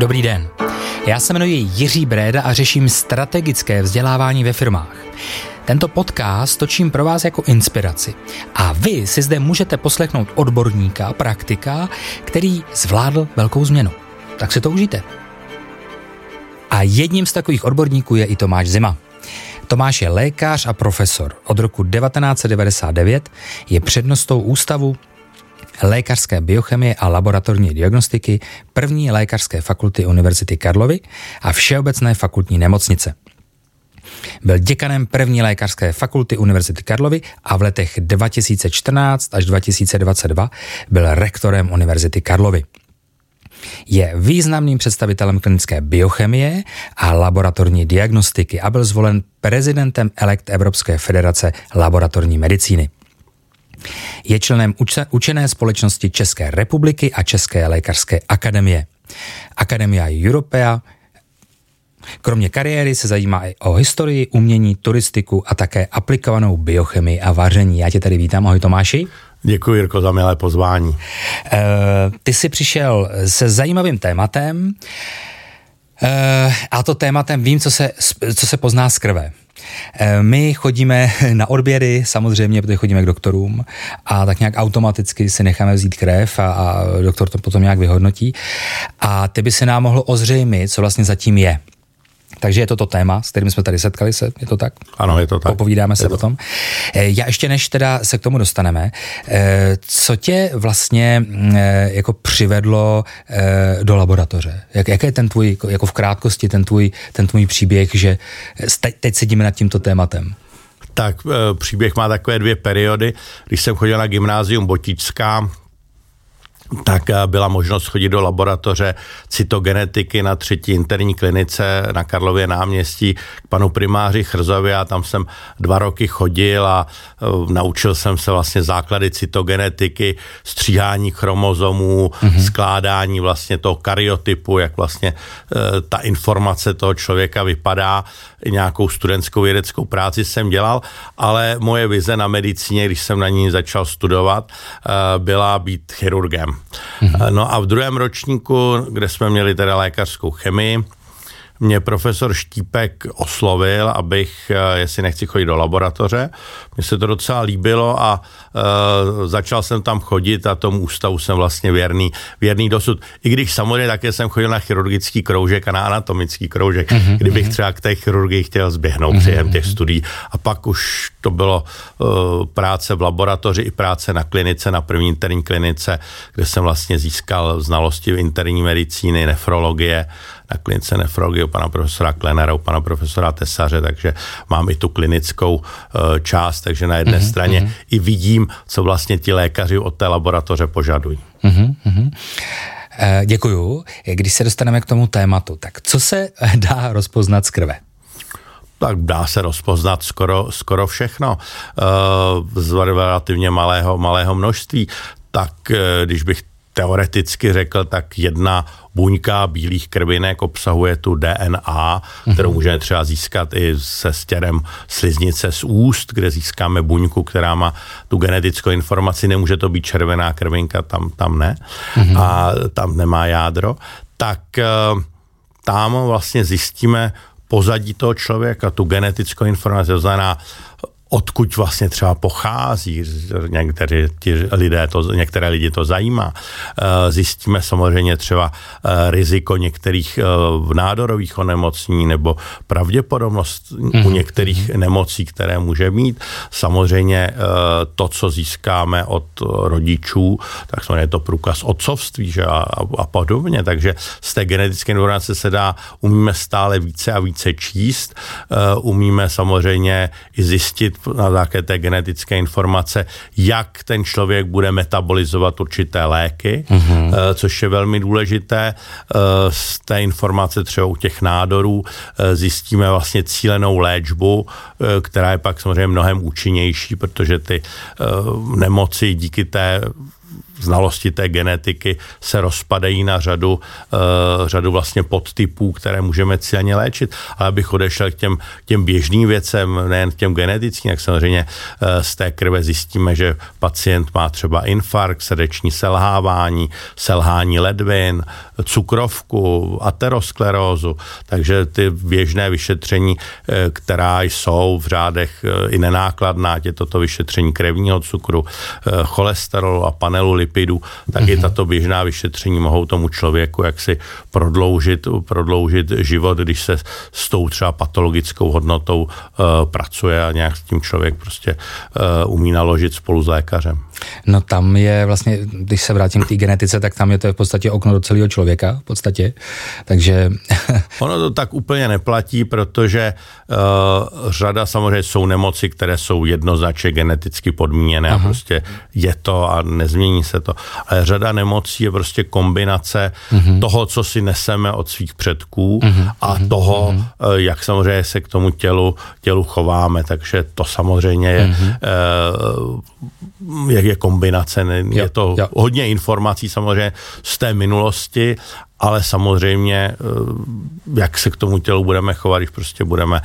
Dobrý den. Já se jmenuji Jiří Bréda a řeším strategické vzdělávání ve firmách. Tento podcast točím pro vás jako inspiraci. A vy si zde můžete poslechnout odborníka, praktika, který zvládl velkou změnu. Tak si to užijte. A jedním z takových odborníků je i Tomáš Zima. Tomáš je lékař a profesor. Od roku 1999 je přednostou Ústavu lékařské biochemie a laboratorní diagnostiky první lékařské fakulty Univerzity Karlovy a Všeobecné fakultní nemocnice. Byl děkanem první lékařské fakulty Univerzity Karlovy a v letech 2014 až 2022 byl rektorem Univerzity Karlovy. Je významným představitelem klinické biochemie a laboratorní diagnostiky a byl zvolen prezidentem elekt Evropské federace laboratorní medicíny. Je členem učené společnosti České republiky a České lékařské akademie. Academia Europea. Kromě kariéry se zajímá i o historii, umění, turistiku a také aplikovanou biochemii a vaření. Já tě tady vítám. Ahoj Tomáši. Děkuji, Jirko, za milé pozvání. Ty jsi přišel se zajímavým tématem a to tématem vím, co se pozná z krve. My chodíme na odběry, samozřejmě, protože chodíme k doktorům a tak nějak automaticky si necháme vzít krev a doktor to potom nějak vyhodnotí. A ty by se nám mohlo ozřejmit, co vlastně zatím je. Takže je to téma, s kterým jsme tady setkali se, je to tak? Ano, je to tak. Popovídáme se potom. Já ještě než teda se k tomu dostaneme, co tě vlastně jako přivedlo do laboratoře? Jaký je ten tvůj, jako v krátkosti, ten tvůj příběh, že teď sedíme nad tímto tématem? Tak příběh má takové dvě periody. Když jsem chodil na gymnázium Botičská, tak byla možnost chodit do laboratoře cytogenetiky na 3. interní klinice na Karlově náměstí k panu primáři Chrzovi a tam jsem 2 roky chodil a naučil jsem se vlastně základy cytogenetiky, stříhání chromozomů, skládání vlastně toho karyotypu, jak vlastně ta informace toho člověka vypadá. Nějakou studentskou vědeckou práci jsem dělal, ale moje vize na medicíně, když jsem na ní začal studovat, byla být chirurgem. No a v 2. ročníku, kde jsme měli teda lékařskou chemii, mě profesor Štípek oslovil, abych, jestli nechci chodit do laboratoře. Mně se to docela líbilo a začal jsem tam chodit a tomu ústavu jsem vlastně věrný dosud. I když samozřejmě také jsem chodil na chirurgický kroužek a na anatomický kroužek, kdybych třeba k té chirurgii chtěl zběhnout během těch studií. A pak už to bylo práce v laboratoři i práce na klinice, na první interní klinice, kde jsem vlastně získal znalosti v interní medicíny, nefrologie, na klinice nefrologie u pana profesora Klenera, u pana profesora Tesaře, takže mám i tu klinickou část, takže na jedné straně i vidím, co vlastně ti lékaři od té laboratoře požadují. Děkuju. Když se dostaneme k tomu tématu, tak co se dá rozpoznat z krve? Tak dá se rozpoznat skoro všechno z relativně malého množství. Tak když bych teoreticky řekl, tak 1 buňka bílých krvinek obsahuje tu DNA, kterou můžeme třeba získat i se stěrem sliznice z úst, kde získáme buňku, která má tu genetickou informaci. Nemůže to být červená krvinka, tam ne. A tam nemá jádro. Tak tam vlastně zjistíme pozadí toho člověka, tu genetickou informaci, to znamená, odkud vlastně třeba pochází, některé lidi to zajímá. Zjistíme samozřejmě třeba riziko některých nádorových onemocnění nebo pravděpodobnost u některých nemocí, které může mít. Samozřejmě to, co získáme od rodičů, tak samozřejmě je to průkaz otcovství, že? A podobně. Takže z té genetické informace umíme stále více a více číst. Umíme samozřejmě i zjistit na základě té genetické informace, jak ten člověk bude metabolizovat určité léky, což je velmi důležité. Z té informace třeba u těch nádorů zjistíme vlastně cílenou léčbu, která je pak samozřejmě mnohem účinnější, protože ty nemoci díky té znalosti té genetiky se rozpadají na řadu vlastně podtypů, které můžeme cíleně léčit. Ale abych odešel k těm běžným věcem, nejen k těm genetickým, jak samozřejmě z té krve zjistíme, že pacient má třeba infarkt, srdeční selhání ledvin, cukrovku, aterosklerózu, takže ty běžné vyšetření, která jsou v řádech i nenákladná, ať je toto vyšetření krevního cukru, cholesterolu a panelu lipidů, tak i tato běžná vyšetření mohou tomu člověku jaksi prodloužit život, když se s tou třeba patologickou hodnotou pracuje a nějak s tím člověk prostě umí naložit spolu s lékařem. No tam je vlastně, když se vrátím k té genetice, tak tam je to v podstatě okno do celého člověka, v podstatě, takže... Ono to tak úplně neplatí, protože řada samozřejmě jsou nemoci, které jsou jednoznačně geneticky podmíněné a prostě je to a nezmění se to. Ale řada nemocí je prostě kombinace toho, co si neseme od svých předků a toho, jak samozřejmě se k tomu tělu chováme. Takže to samozřejmě je kombinace. Je to hodně informací samozřejmě z té minulosti, ale samozřejmě, jak se k tomu tělu budeme chovat, když prostě budeme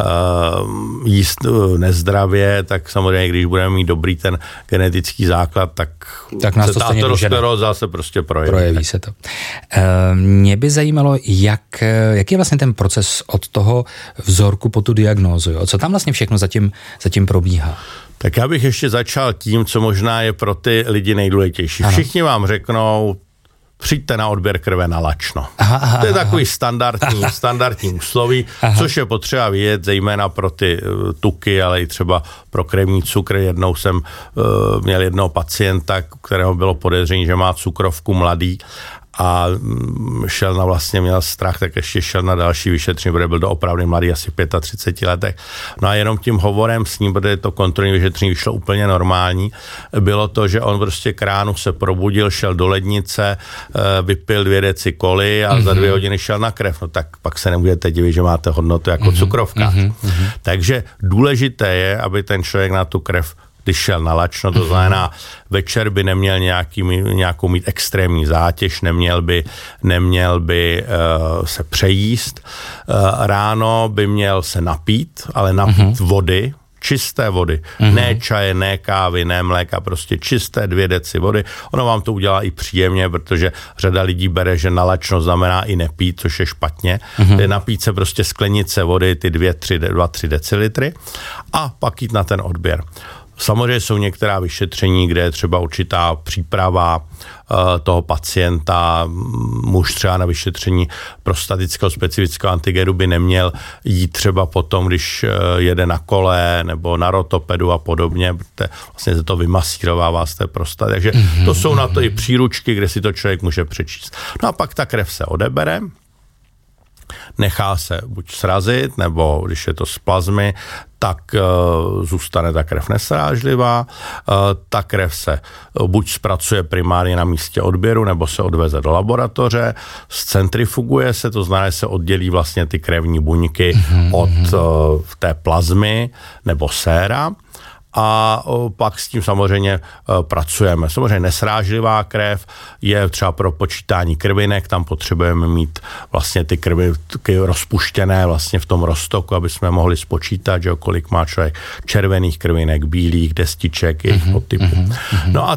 jíst nezdravě, tak samozřejmě, když budeme mít dobrý ten genetický základ, tak nás se to ta ateroskleróza se prostě projeví. Projeví se to. Mě by zajímalo, jaký je vlastně ten proces od toho vzorku po tu diagnózu. Jo? Co tam vlastně všechno zatím probíhá? Tak já bych ještě začal tím, co možná je pro ty lidi nejdůležitější. Všichni vám řeknou, přijďte na odběr krve na lačno. To je takový standardní úsloví, což je potřeba vědět, zejména pro ty tuky, ale i třeba pro krevní cukr. Jednou jsem měl jednoho pacienta, kterého bylo podezření, že má cukrovku mladý a měl strach, tak ještě šel na další vyšetření, protože byl doopravdy mladý, asi 35 letech. No a jenom tím hovorem s ním, protože to kontrolní vyšetření vyšlo úplně normální, bylo to, že on prostě k ránu se probudil, šel do lednice, vypil 2 deci koly a za 2 hodiny šel na krev. No tak pak se nebudete divit, že máte hodnotu jako cukrovka. Takže důležité je, aby ten člověk na tu krev když šel na lačno, to znamená, večer by neměl nějakou mít extrémní zátěž, neměl by se přejíst, ráno by měl se napít, ale napít vody, čisté vody, ne čaje, ne kávy, ne mléka, prostě čisté 2 deci vody. Ono vám to udělá i příjemně, protože řada lidí bere, že na lačno znamená i nepít, což je špatně. Napít se prostě sklenice vody, ty 2-3 decilitry a pak jít na ten odběr. Samozřejmě jsou některá vyšetření, kde je třeba určitá příprava toho pacienta. Muž třeba na vyšetření prostatického specifického antigenu by neměl jít třeba potom, když jede na kole nebo na rotopedu a podobně, protože vlastně se to vymasírovává z té prostaty. Takže to jsou na to i příručky, kde si to člověk může přečíst. No a pak ta krev se odebere, nechá se buď srazit, nebo když je to z plazmy, tak zůstane ta krev nesrážlivá. Ta krev se buď zpracuje primárně na místě odběru, nebo se odveze do laboratoře, zcentrifuguje se, to znamená, že se oddělí vlastně ty krevní buňky od té plazmy nebo séra. A pak s tím samozřejmě pracujeme. Samozřejmě nesrážlivá krev je třeba pro počítání krvinek, tam potřebujeme mít vlastně ty krvi rozpuštěné vlastně v tom roztoku, aby jsme mohli spočítat, že kolik má člověk červených krvinek, bílých, destiček, jejich podtypů. No a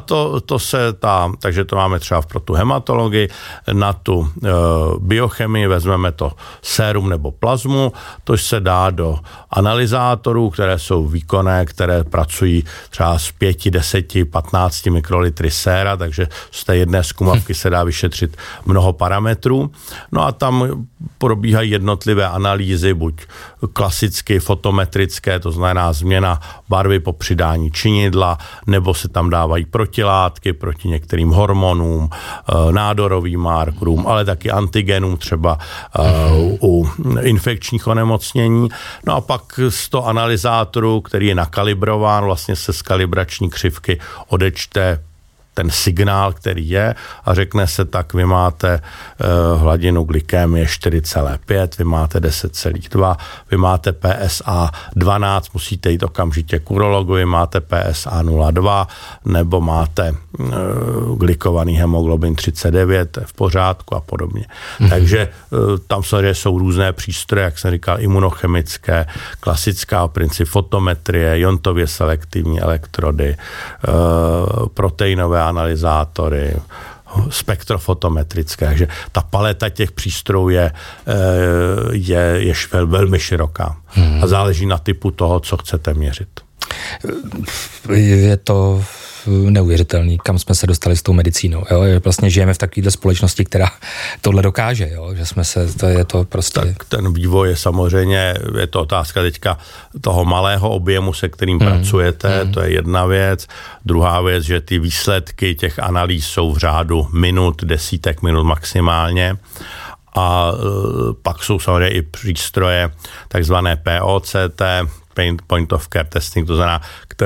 takže to máme třeba pro tu hematologii, na tu biochemii vezmeme to sérum nebo plazmu, to se dá do analyzátorů, které jsou výkonné, které pracují třeba z 5, 10, 15 mikrolitry séra, takže z té jedné zkumavky se dá vyšetřit mnoho parametrů. No a tam probíhají jednotlivé analýzy, buď klasicky fotometrické, to znamená změna barvy po přidání činidla, nebo se tam dávají protilátky proti některým hormonům, nádorovým markerům, ale taky antigenům třeba u infekčních onemocnění. No a pak z toho analyzátoru, který je nakalibrován, vlastně se z kalibrační křivky odečte ten signál, který je a řekne se tak, vy máte hladinu glykémie 4,5, vy máte 10,2, vy máte PSA 12, musíte jít okamžitě k urologovi, máte PSA 0,2, nebo máte glykovaný hemoglobin 39, v pořádku a podobně. Takže tam samozřejmě jsou různé přístroje, jak jsem říkal, imunochemické, klasická princip fotometrie, iontově selektivní elektrody, proteinové analyzátory, spektrofotometrické, takže ta paleta těch přístrojů je velmi široká a záleží na typu toho, co chcete měřit. Je to neuvěřitelný, kam jsme se dostali s tou medicínou. Jo? Vlastně žijeme v takovéhle společnosti, která tohle dokáže, jo? Že jsme se, to je to prostě... Tak ten vývoj je samozřejmě, je to otázka teďka toho malého objemu, se kterým pracujete, to je jedna věc. Druhá věc, že ty výsledky těch analýz jsou v řádu minut, desítek minut maximálně. A pak jsou samozřejmě i přístroje, takzvané POCT, Point of Care Testing, to znamená,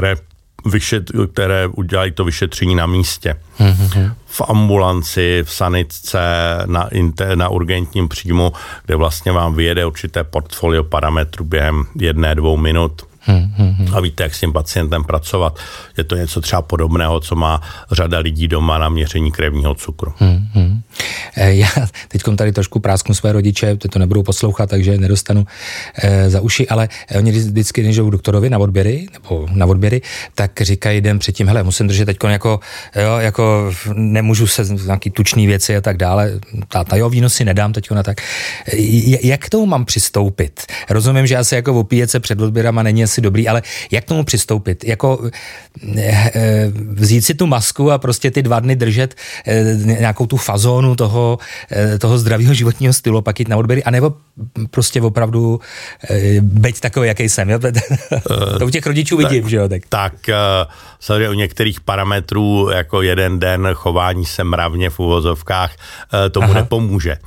které udělají to vyšetření na místě. V ambulanci, v sanitce, na urgentním příjmu, kde vlastně vám vyjede určité portfolio parametrů během 1-2 minut. A víte, jak s tím pacientem pracovat. Je to něco třeba podobného, co má řada lidí doma na měření krevního cukru. Já teďkom tady trošku prásknu své rodiče, ty to nebudou poslouchat, takže nedostanu za uši, ale oni vždycky, když jdou k doktorovi na odběry, tak říkají den předtím, hele, musím držet teďkon jako nemůžu se nějaký tučný věci a tak dále, víno si nedám teďkon a tak. Jak k tomu mám přistoupit? Rozumím, že asi jako opíjet se před odběrama není asi dobrý, ale jak k tomu přistoupit? Jako vzít si tu masku a prostě ty 2 dny držet nějakou tu fazónu toho zdravého životního stylu, pak jít na odběry, anebo prostě opravdu být takový, jaký jsem. Jo? To u těch rodičů vidím, že jo? Tak samozřejmě u některých parametrů, jako 1 den chování se mravně v uvozovkách, tomu nepomůže.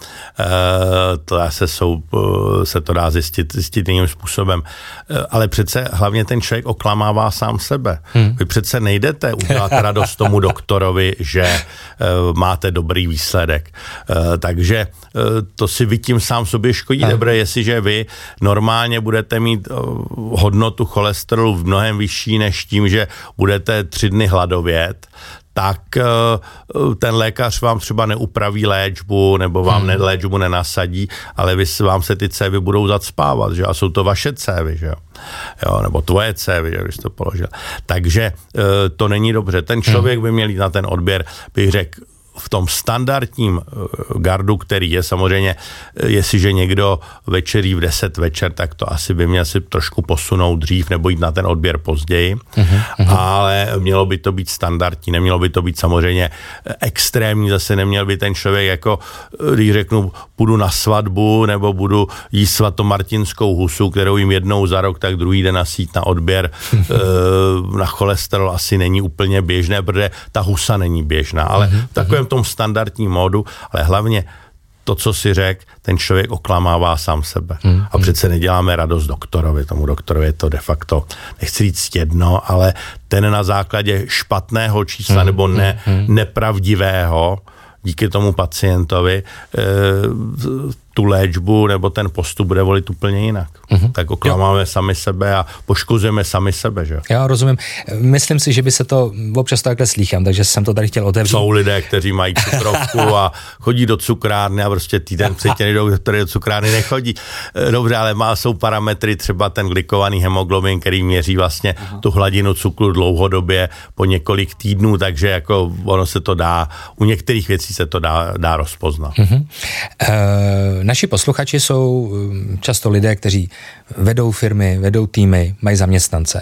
To se to dá zjistit jiným způsobem. Ale přece hlavně ten člověk oklamává sám sebe. Vy přece nejdete udělat radost tomu doktorovi, že máte dobrý výsledek. Takže to si vy tím sám sobě škodí. Dobré, jestliže vy normálně budete mít hodnotu cholesterolu mnohem vyšší než tím, že budete 3 dny hladovět, tak ten lékař vám třeba neupraví léčbu nebo vám léčbu nenasadí, ale vám se ty cévy budou zacpávat, že? A jsou to vaše cévy, že jo, nebo tvoje cévy, že? Když to položil. Takže to není dobře. Ten člověk by měl jít na ten odběr, bych řekl, v tom standardním gardu, který je samozřejmě, jestliže někdo večerí v 10 večer, tak to asi by měl si trošku posunout dřív nebo jít na ten odběr později, ale mělo by to být standardní, nemělo by to být samozřejmě extrémní, zase neměl by ten člověk jako, když řeknu, půjdu na svatbu nebo budu jíst svatomartinskou husu, kterou jim jednou za rok, tak druhý den nasít na odběr na cholesterol asi není úplně běžné, protože ta husa není běžná, ale v takovém tom standardním módu, ale hlavně to, co si řekl, ten člověk oklamává sám sebe. A přece neděláme radost doktorovi. Tomu doktorovi je to de facto, nechci říct jedno, ale ten na základě špatného čísla nebo nepravdivého díky tomu pacientovi tu léčbu nebo ten postup bude volit úplně jinak. Tak oklamáme sami sebe a poškozujeme sami sebe, že? Já rozumím. Myslím si, že by se to občas takhle slýchám, takže jsem to tady chtěl otevřít. Jsou lidé, kteří mají cukrovku a chodí do cukrárny a prostě týden předtím nejdou, který do cukrárny nechodí. Dobře, ale jsou parametry, třeba ten glykovaný hemoglobin, který měří vlastně tu hladinu cukru dlouhodobě po několik týdnů, takže jako ono se to dá, u některých věcí se to dá rozpoznat. Naši posluchači jsou často lidé, kteří vedou firmy, vedou týmy, mají zaměstnance.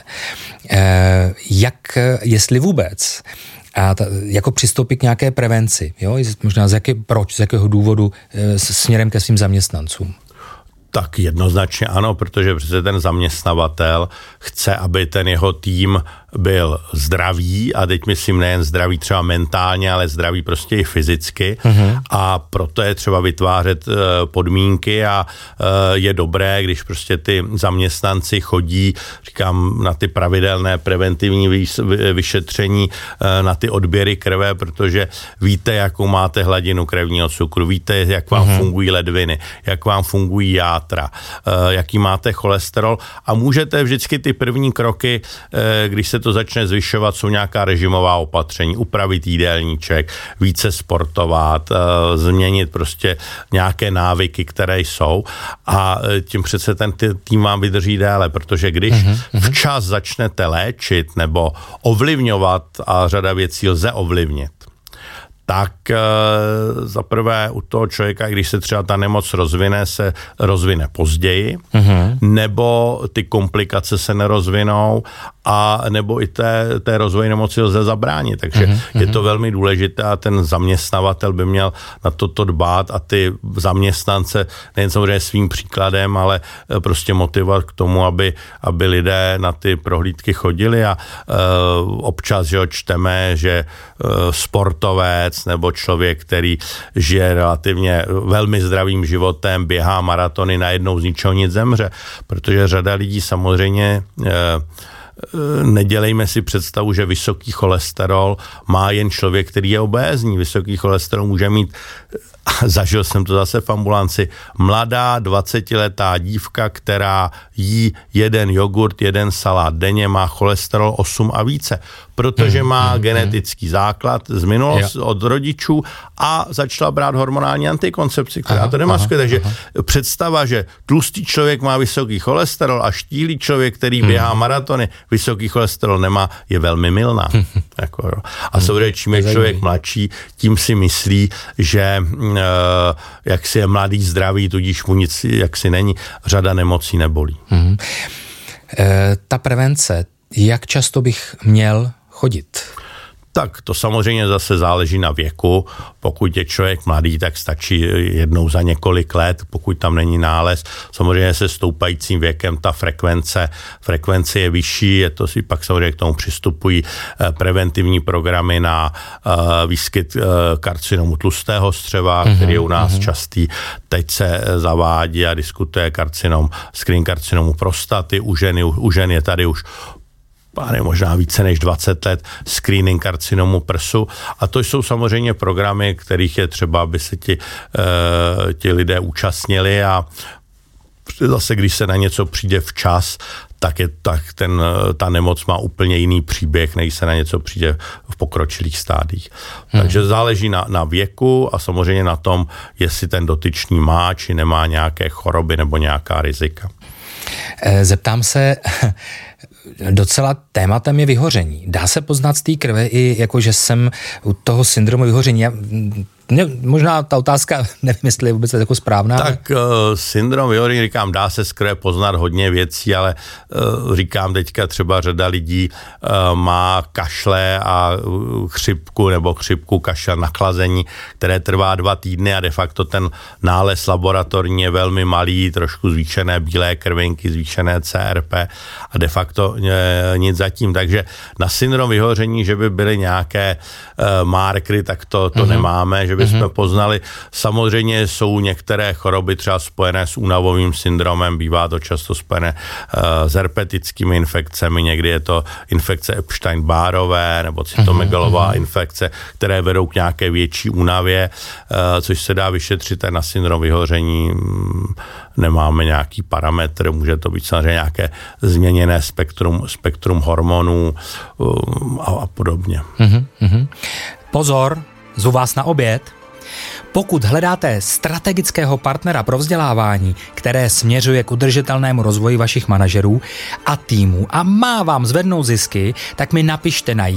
Jestli vůbec, jako přistoupit k nějaké prevenci, jo? Možná z jakého důvodu směrem ke svým zaměstnancům? Tak jednoznačně ano, protože přece ten zaměstnavatel chce, aby ten jeho tým byl zdravý, a teď myslím nejen zdravý třeba mentálně, ale zdravý prostě i fyzicky, a proto je třeba vytvářet podmínky a je dobré, když prostě ty zaměstnanci chodí, říkám, na ty pravidelné preventivní vyšetření, na ty odběry krve, protože víte, jakou máte hladinu krevního cukru, víte, jak vám fungují ledviny, jak vám fungují játra, jaký máte cholesterol, a můžete vždycky ty první kroky, když se to začne zvyšovat, jsou nějaká režimová opatření, upravit jídelníček, více sportovat, změnit prostě nějaké návyky, které jsou, a tím přece ten tým vám vydrží déle, protože když včas začnete léčit nebo ovlivňovat, a řada věcí lze ovlivnit, tak zaprvé u toho člověka, když se třeba ta nemoc rozvine, se rozvine později, nebo ty komplikace se nerozvinou, a nebo i té rozvoji nemoci lze zabránit. Takže je to velmi důležité a ten zaměstnavatel by měl na toto dbát a ty zaměstnance nejen samozřejmě svým příkladem, ale prostě motivovat k tomu, aby lidé na ty prohlídky chodili, a občas, že čteme, že sportovec nebo člověk, který žije relativně velmi zdravým životem, běhá maratony, najednou z ničeho nic zemře, protože řada lidí samozřejmě nedělejme si představu, že vysoký cholesterol má jen člověk, který je obézní. Vysoký cholesterol může mít, zažil jsem to zase v ambulanci, mladá 20letá dívka, která jí jeden jogurt, jeden salát denně, má cholesterol 8 a více, protože má genetický základ z minulosti od rodičů a začala brát hormonální antikoncepci, která to demaskuje. Takže představa, že tlustý člověk má vysoký cholesterol a štíhlý člověk, který běhá maratony, vysoký cholesterol nemá, je velmi mylná. A samozřejmě, čím je člověk mladší, tím si myslí, že jak si je mladý, zdravý, tudíž mu nic jaksi není, řada nemocí nebolí. Ta prevence, jak často bych měl chodit? Tak to samozřejmě zase záleží na věku. Pokud je člověk mladý, tak stačí jednou za několik let, pokud tam není nález. Samozřejmě se stoupajícím věkem ta frekvence je vyšší, je to si pak samozřejmě k tomu přistupují preventivní programy na výskyt karcinomu tlustého střeva, který je u nás častý. Teď se zavádí a diskutuje screen karcinomu prostaty. U žen je tady už možná více než 20 let screening karcinomu prsu, a to jsou samozřejmě programy, kterých je třeba, aby se ti lidé účastnili, a zase, když se na něco přijde včas, tak ta nemoc má úplně jiný příběh, než se na něco přijde v pokročilých stádích. Takže záleží na věku a samozřejmě na tom, jestli ten dotyčný má, či nemá nějaké choroby nebo nějaká rizika. Zeptám se, docela tématem je vyhoření. Dá se poznat z té krve i jako, že jsem u toho syndromu vyhoření? Možná ta otázka, nevím, jestli je vůbec jako správná. Tak syndrom vyhoření, říkám, dá se z krve poznat hodně věcí, ale říkám teďka třeba řada lidí má kašle a chřipku, kašel, nachlazení, které trvá 2 týdny a de facto ten nález laboratorní je velmi malý, trošku zvýšené bílé krvinky, zvýšené CRP a de facto nic zatím. Takže na syndrom vyhoření, že by byly nějaké markery, tak to nemáme, že bychom poznali. Samozřejmě jsou některé choroby třeba spojené s únavovým syndromem, bývá to často spojené s herpetickými infekcemi, někdy je to infekce Epstein-Barrové nebo cytomegalová infekce, které vedou k nějaké větší únavě, což se dá vyšetřit na syndrom vyhoření. Nemáme nějaký parametr, může to být samozřejmě nějaké změněné spektrum hormonů a podobně. Pozor, zvu vás na oběd. Pokud hledáte strategického partnera pro vzdělávání, které směřuje k udržitelnému rozvoji vašich manažerů a týmů a má vám zvednout zisky, tak mi napište na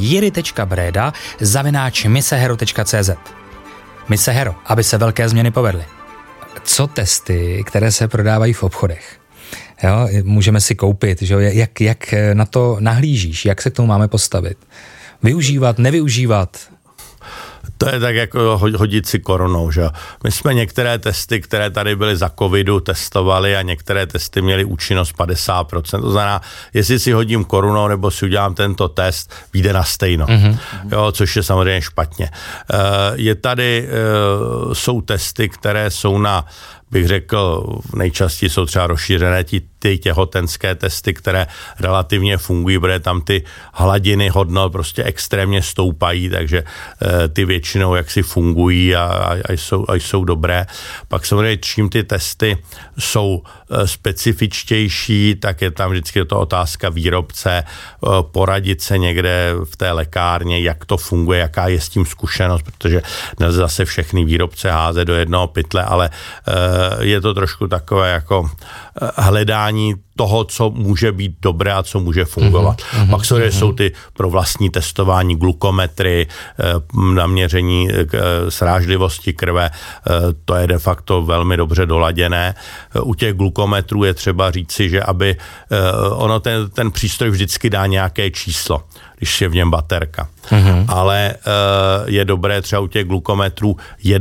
jiry.breda@misehero.cz. Mise Hero, aby se velké změny povedly. Co testy, které se prodávají v obchodech? Jo, můžeme si koupit, že? Jak na to nahlížíš, jak se k tomu máme postavit? Využívat, nevyužívat? To je tak jako hodit si korunou, že jo. My jsme některé testy, které tady byly za covidu, testovali a některé testy měly účinnost 50%. To znamená, jestli si hodím korunou nebo si udělám tento test, vyjde na stejno. Jo, což je samozřejmě špatně. Je tady, jsou testy, které jsou na, bych řekl, nejčastěji jsou třeba rozšířené ty těhotenské testy, které relativně fungují, protože tam ty hladiny hodnot prostě extrémně stoupají, takže ty většinou jaksi fungují a jsou dobré. Pak samozřejmě, čím ty testy jsou specifičtější, tak je tam vždycky to otázka výrobce, poradit se někde v té lékárně, jak to funguje, jaká je s tím zkušenost, protože nelze zase všechny výrobce házet do jednoho pytle, ale je to trošku takové jako hledání toho, co může být dobré a co může fungovat. Pak jsou ty pro vlastní testování glukometry, naměření srážlivosti krve, to je de facto velmi dobře doladěné. U těch glukometrů je třeba říci, že aby ono ten přístroj vždycky dá nějaké číslo, když je v něm baterka. Ale je dobré třeba u těch glukometrů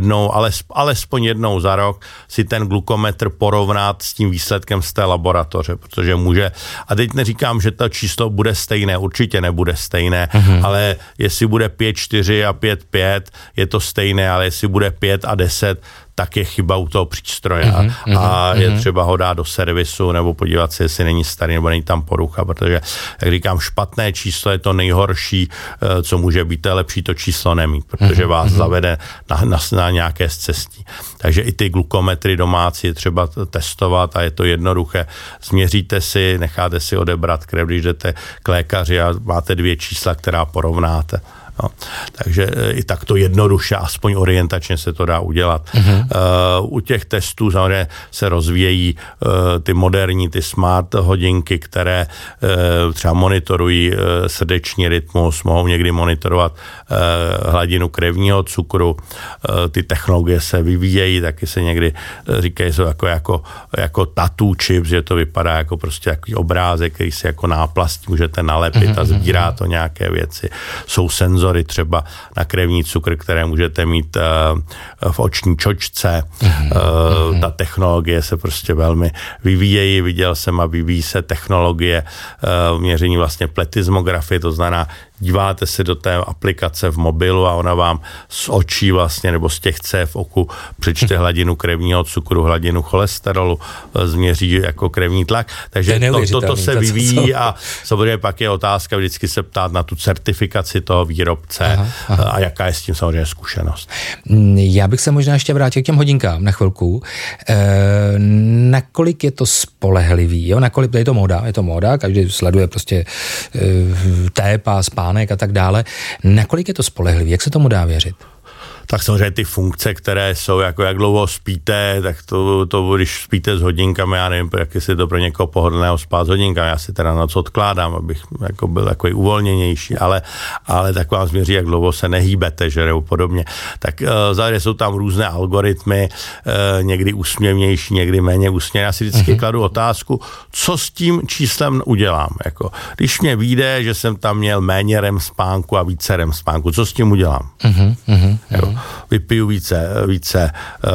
alespoň jednou za rok si ten glukometr porovnat s tím výsledkem z té laboratoře, protože může, a teď neříkám, že to číslo bude stejné, určitě nebude stejné, ale jestli bude 5,4 a 5,5, je to stejné, ale jestli bude 5 a 10, tak je chyba u toho přístroje a je třeba ho dát do servisu nebo podívat se, jestli není starý nebo není tam porucha, protože, jak říkám, špatné číslo je to nejhorší, co může být, to je lepší to číslo nemít, protože vás zavede na nějaké scestí. Takže i ty glukometry domácí je třeba testovat a je to jednoduché. Změříte si, necháte si odebrat krev, když jdete k lékaři a máte 2 čísla, která porovnáte. No, takže i takto jednoduše, aspoň orientačně se to dá udělat. U těch testů samozřejmě se rozvíjejí ty moderní, ty smart hodinky, které třeba monitorují srdeční rytmus, mohou někdy monitorovat hladinu krevního cukru. Ty technologie se vyvíjejí, taky se někdy říkají, jsou jako tattoo chip, že to vypadá jako prostě takový obrázek, který si jako náplastí můžete nalepit a sbírá to nějaké věci. Jsou senzory třeba na krevní cukr, které můžete mít v oční čočce. Ta technologie se prostě velmi vyvíjejí. Viděl jsem a vyvíjí se technologie měření vlastně pletizmografie, to znamená, díváte se do té aplikace v mobilu a ona vám z očí vlastně, nebo z těch cév v oku přečte hladinu krevního cukru, hladinu cholesterolu, změří jako krevní tlak. Takže toto se vyvíjí a samozřejmě pak je otázka vždycky se ptát na tu certifikaci toho výrobce a jaká je s tím samozřejmě zkušenost. Já bych se možná ještě vrátil k těm hodinkám na chvilku. Nakolik je to spolehlivý? Jo? Nakolik je to móda, každý sleduje prostě tép a spánek a tak dále. Nakolik je to spolehlivý? Jak se tomu dá věřit? Tak samozřejmě ty funkce, které jsou, jako jak dlouho spíte, tak to když spíte s hodinkami, já nevím, jak jestli to pro někoho pohodlného spát s hodinkami, já si teda noc odkládám, abych jako byl takový uvolněnější, ale tak vám změří, jak dlouho se nehýbete, že nebo podobně. Tak zároveň jsou tam různé algoritmy, někdy úsměvnější, někdy méně úsměvnější. Já si vždycky kladu otázku, co s tím číslem udělám. Jako, když mě vyjde, že jsem tam měl méně REM spánku a více REM spánku, co s tím udělám? Vypiju více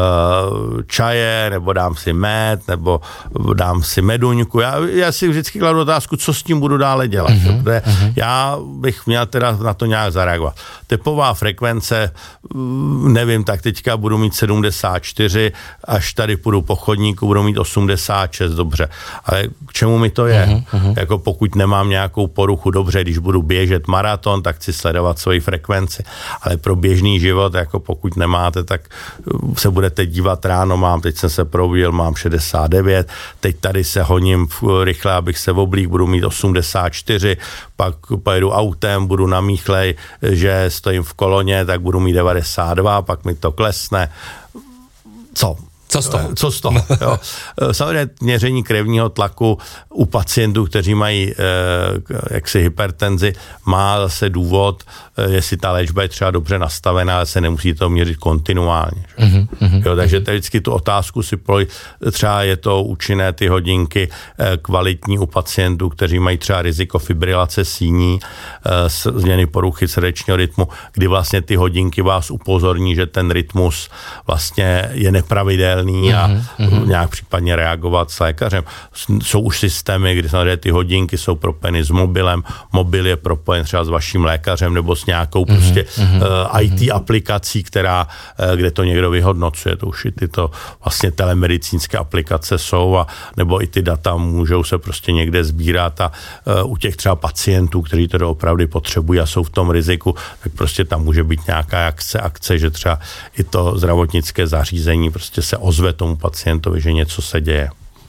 čaje, nebo dám si med, nebo dám si meduňku. Já si vždycky kladu otázku, co s tím budu dále dělat. Já bych měl teda na to nějak zareagovat. Tepová frekvence, nevím, tak teďka budu mít 74, až tady půjdu po chodníku, budu mít 86, dobře. Ale k čemu mi to je? Jako pokud nemám nějakou poruchu, dobře, když budu běžet maraton, tak chci sledovat svoji frekvenci. Ale pro běžný život, jako pokud nemáte, tak se budete dívat ráno, teď jsem se probudil, mám 69, teď tady se honím rychle, abych se oblík, budu mít 84, pak pojedu autem, budu namíchlej, že stojím v koloně, tak budu mít 92, pak mi to klesne. Co Co z toho? Jo. Samozřejmě měření krevního tlaku u pacientů, kteří mají jaksi hypertenzi, má zase důvod, jestli ta léčba je třeba dobře nastavená, ale se nemusí to měřit kontinuálně. Jo, takže vždycky tu otázku si třeba je to účinné ty hodinky kvalitní u pacientů, kteří mají třeba riziko fibrilace síní, změny poruchy srdečního rytmu, kdy vlastně ty hodinky vás upozorní, že ten rytmus vlastně je nepravidelný a nějak případně reagovat s lékařem. Jsou už systémy, kdy samozřejmě ty hodinky jsou propojeny s mobilem, mobil je propojen třeba s vaším lékařem nebo s nějakou prostě IT aplikací, kde to někdo vyhodnocuje. To už i tyto vlastně telemedicínské aplikace jsou a nebo i ty data můžou se prostě někde sbírat a u těch třeba pacientů, kteří to opravdu potřebují a jsou v tom riziku, tak prostě tam může být nějaká akce, že třeba i to zdravotnické zařízení prostě se ozve tomu pacientovi, že něco se děje.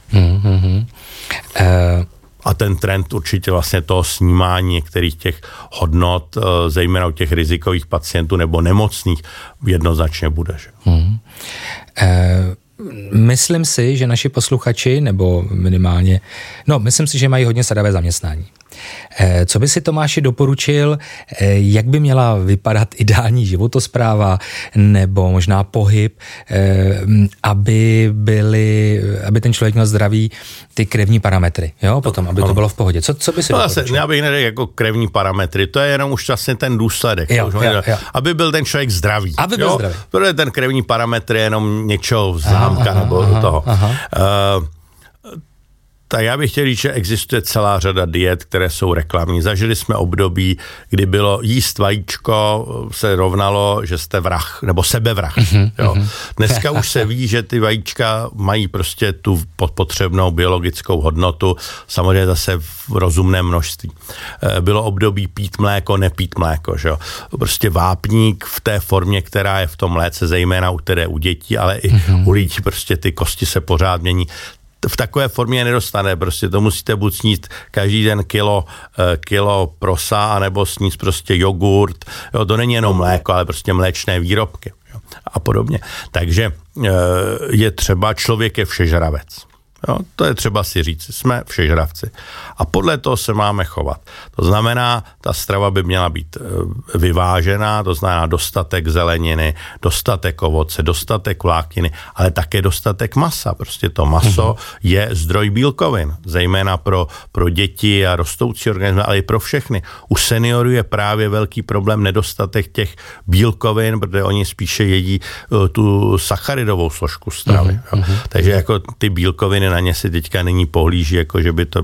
A ten trend určitě vlastně toho snímání některých těch hodnot, zejména u těch rizikových pacientů nebo nemocných, jednoznačně bude. Že? Myslím si, že naši posluchači, nebo minimálně, myslím si, že mají hodně sadavé zaměstnání. Co by si, Tomáši, doporučil, jak by měla vypadat ideální životospráva nebo možná pohyb, aby ten člověk měl zdravý ty krevní parametry, jo, potom, aby to bylo v pohodě. Co by si doporučil? Já bych neřekl jako krevní parametry, to je jenom už vlastně ten důsledek. Jo. Aby byl ten člověk zdravý. Aby byl zdravý. Protože ten krevní parametr je jenom něčeho známka nebo toho. Tak já bych chtěl říct, že existuje celá řada diet, které jsou reklamní. Zažili jsme období, kdy bylo jíst vajíčko se rovnalo, že jste vrah, nebo sebevrah. Jo. Dneska už se ví, že ty vajíčka mají prostě tu potřebnou biologickou hodnotu, samozřejmě zase v rozumném množství. Bylo období pít mléko, nepít mléko. Že jo. Prostě vápník v té formě, která je v tom mléce, zejména u dětí, ale i u lidí, prostě ty kosti se pořád mění. V takové formě nedostane, prostě to musíte buď sníst každý den kilo prosa, anebo sníst prostě jogurt, jo, to není jenom mléko, ale prostě mléčné výrobky, jo, a podobně. Takže je třeba, člověk je všežravec. Jo, to je třeba si říct, jsme všežravci. A podle toho se máme chovat. To znamená, ta strava by měla být vyvážená, to znamená dostatek zeleniny, dostatek ovoce, dostatek vlákniny, ale také dostatek masa. Prostě to maso je zdroj bílkovin, zejména pro děti a rostoucí organismy, ale i pro všechny. U seniorů je právě velký problém nedostatek těch bílkovin, protože oni spíše jedí tu sacharidovou složku stravy. Takže jako ty bílkoviny na ně si teďka nyní pohlíží, jako že by to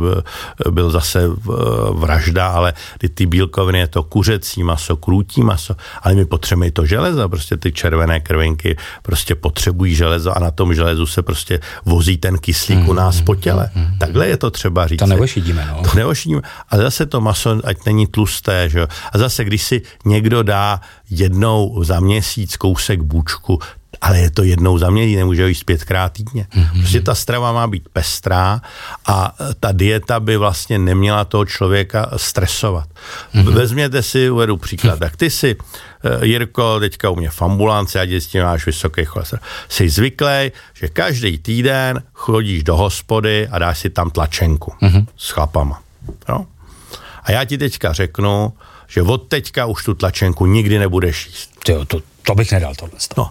byl zase vražda, ale ty bílkoviny je to kuřecí maso, krůtí maso, ale my potřebujeme to železo, prostě ty červené krvinky prostě potřebují železo a na tom železu se prostě vozí ten kyslík u nás po těle. Takhle je to třeba říct. To neošidíme, To neošidíme. A zase to maso, ať není tlusté, že jo. A zase, když si někdo dá jednou za měsíc kousek bůčku, ale je to jednou za měsíc, nemůže jíst 5krát týdně. Prostě ta strava má být pestrá a ta dieta by vlastně neměla toho člověka stresovat. Vezměte si, uvedu příklad, tak ty si, Jirko, teďka u mě v ambulanci, ať s tím máš vysoký cholesterol, jsi zvyklý, že každý týden chodíš do hospody a dáš si tam tlačenku s chlapama. Jo? A já ti teďka řeknu, že od teďka už tu tlačenku nikdy nebudeš jíst. To bych nedal tohle. No,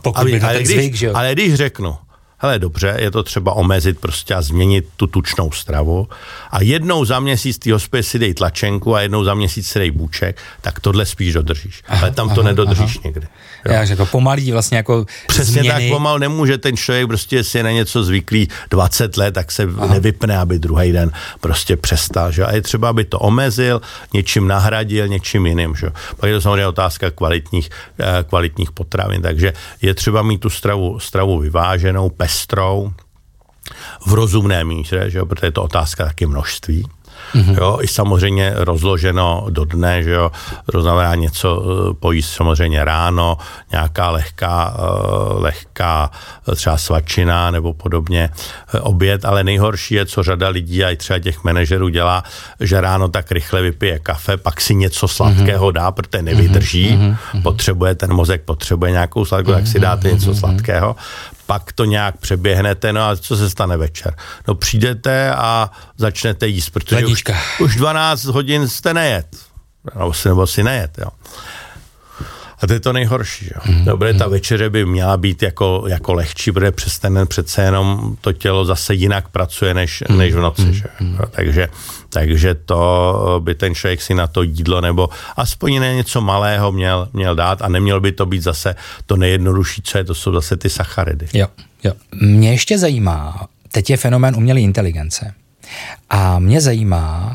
ale když řeknu, hele, dobře, je to třeba omezit prostě a změnit tu tučnou stravu a jednou za měsíc ty hospodě si dej tlačenku a jednou za měsíc si dej bůček, tak tohle spíš dodržíš. Ale tam to nedodržíš nikdy. Jo. Já řekl, pomalý vlastně jako přesně změny. Tak pomal nemůže ten člověk prostě, jestli je na něco zvyklý 20 let, tak se nevypne, aby druhý den prostě přestal. Že? A je třeba, aby to omezil, něčím nahradil, něčím jiným. Že? Pak je to samozřejmě otázka kvalitních potravin. Takže je třeba mít tu stravu vyváženou, pestrou, v rozumné míře, že jo? Protože je to otázka taky množství. Jo, i samozřejmě rozloženo do dne, že jo, to znamená něco pojíst samozřejmě ráno, nějaká lehká třeba svačina nebo podobně oběd, ale nejhorší je, co řada lidí a i třeba těch manažerů dělá, že ráno tak rychle vypije kafe, pak si něco sladkého dá, protože nevydrží, ten mozek potřebuje nějakou sladkou, tak si dáte něco sladkého, pak to nějak přeběhnete, no a co se stane večer? No přijdete a začnete jíst, protože už 12 hodin jste nejet, nebo si nejet, jo. A to je to nejhorší, jo. Dobře, ta večeře by měla být jako lehčí, protože přes ten přece jenom to tělo zase jinak pracuje, než v noci, že? Takže to by ten člověk si na to jídlo nebo aspoň něco malého měl dát a nemělo by to být zase to nejjednodušší, co je, to jsou zase ty sacharidy. Jo. Mě ještě zajímá, teď je fenomén umělé inteligence a mě zajímá,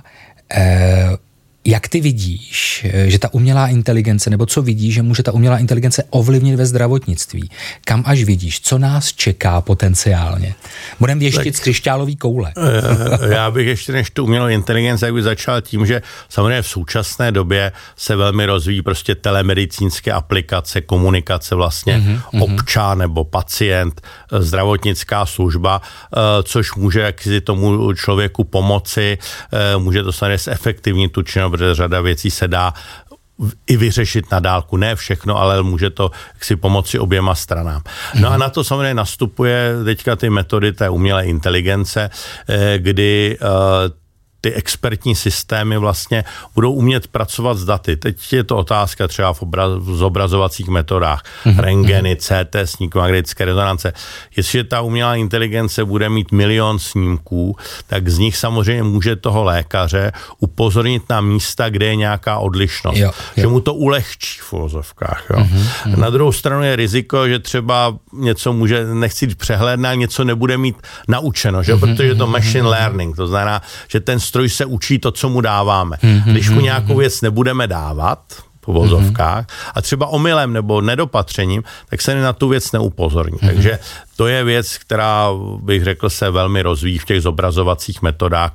jak ty vidíš, že ta umělá inteligence, nebo co vidíš, že může ta umělá inteligence ovlivnit ve zdravotnictví? Kam až vidíš? Co nás čeká potenciálně? Budeme věštit z křišťálový koule. Já bych ještě než tu umělou inteligenci, jak bych začal tím, že samozřejmě v současné době se velmi rozvíjí prostě telemedicínské aplikace, komunikace vlastně občan nebo pacient, zdravotnická služba, což může jaksi tomu člověku pomoci, může to samozřejmě zefektivnit tu činnost, protože řada věcí se dá i vyřešit na dálku. Ne všechno, ale může to si pomoci oběma stranám. No a na to samozřejmě nastupuje teďka ty metody té umělé inteligence, kdy ty expertní systémy vlastně budou umět pracovat s daty. Teď je to otázka třeba v zobrazovacích metodách, rentgeny, CT, snímky, magnetické rezonance. Jestliže ta umělá inteligence bude mít 1 000 000 snímků, tak z nich samozřejmě může toho lékaře upozornit na místa, kde je nějaká odlišnost. Že mu to ulehčí v uvozovkách. Na druhou stranu je riziko, že třeba něco může, nechci přehlédnout, něco nebude mít naučeno, že? Protože je to machine learning, to znamená, že ten stroj se učí to, co mu dáváme. Když mu nějakou věc nebudeme dávat, v uvozovkách, a třeba omylem nebo nedopatřením, tak se na tu věc neupozorní. Takže to je věc, která, bych řekl, se velmi rozvíjí v těch zobrazovacích metodách,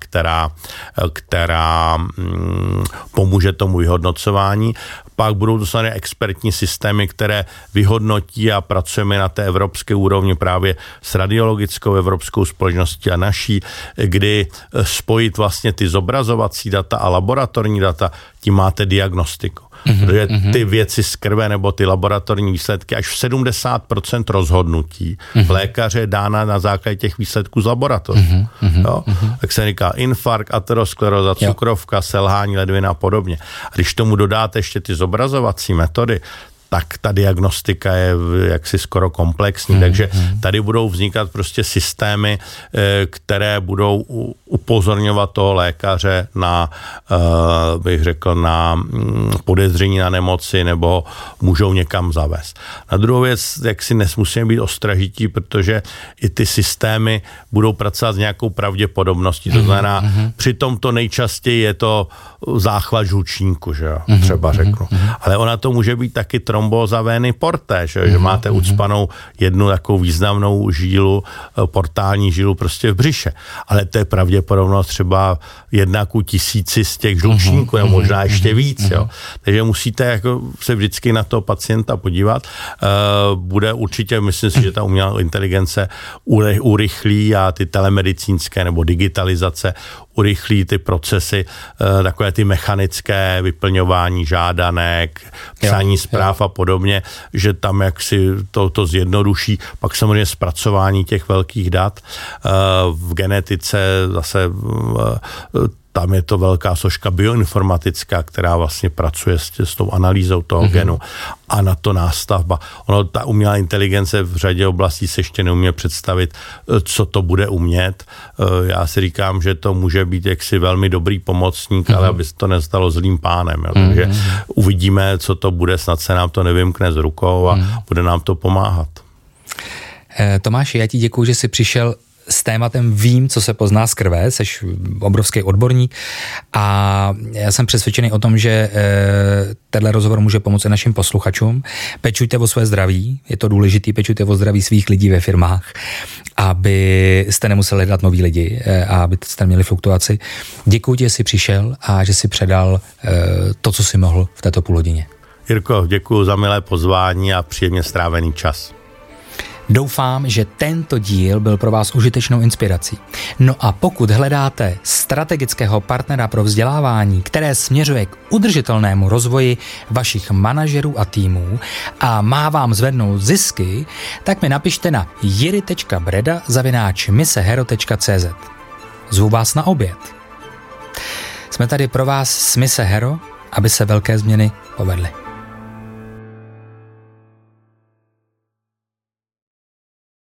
která pomůže tomu vyhodnocování. Pak budou to samozřejmě expertní systémy, které vyhodnotí a pracujeme na té evropské úrovni právě s radiologickou evropskou společností a naší, kdy spojit vlastně ty zobrazovací data a laboratorní data, tím máte diagnostiku. Protože ty věci z krve nebo ty laboratorní výsledky, až v 70% rozhodnutí lékaře je dána na základě těch výsledků z laboratoří. Tak se říká infarkt, ateroskleróza, cukrovka, selhání ledvin a podobně. A když tomu dodáte ještě ty zobrazovací metody, tak ta diagnostika je jaksi skoro komplexní, takže tady budou vznikat prostě systémy, které budou upozorňovat toho lékaře na, bych řekl, na podezření na nemoci nebo můžou někam zavést. Na druhou věc, jak si musíme být ostražití, protože i ty systémy budou pracovat s nějakou pravděpodobností, to znamená, přitom to nejčastěji je to záchvat žlučníku, že jo, třeba řeknu. Ale ona to může být taky trombóza vény porté, že máte ucpanou jednu takovou významnou žílu, portální žílu prostě v břiše. Ale to je pravděpodobnost třeba 1:1000 z těch žlučníků, nebo možná ještě víc, jo. Takže musíte jako se vždycky na toho pacienta podívat. Bude určitě, myslím si, že ta umělá inteligence urychlí a ty telemedicínské nebo digitalizace urychlí ty procesy, takové ty mechanické vyplňování žádanek, psání zpráv a podobně, že tam jak si to zjednoduší, pak samozřejmě zpracování těch velkých dat. V genetice zase tam je to velká složka bioinformatická, která vlastně pracuje s tou analýzou toho genu a na to nástavba. Ta umělá inteligence v řadě oblastí se ještě neumí představit, co to bude umět. Já si říkám, že to může být jaksi velmi dobrý pomocník, ale aby se to nestalo zlým pánem. Jo. Takže uvidíme, co to bude, snad se nám to nevymkne z rukou a bude nám to pomáhat. Tomáši, já ti děkuju, že jsi přišel s tématem Vím, co se pozná z krve, seš obrovský odborník a já jsem přesvědčený o tom, že tenhle rozhovor může pomoci našim posluchačům. Pečujte o své zdraví, je to důležitý, pečujte o zdraví svých lidí ve firmách, aby jste nemuseli hledat nový lidi a aby jste měli fluktuaci. Děkuji ti, že jsi přišel a že jsi předal to, co jsi mohl v této půlhodině. Jirko, děkuji za milé pozvání a příjemně strávený čas. Doufám, že tento díl byl pro vás užitečnou inspirací. No a pokud hledáte strategického partnera pro vzdělávání, které směřuje k udržitelnému rozvoji vašich manažerů a týmů a má vám zvednout zisky, tak mi napište na jiry.breda@misehero.cz. Zvu vás na oběd. Jsme tady pro vás s Mise Hero, aby se velké změny povedly.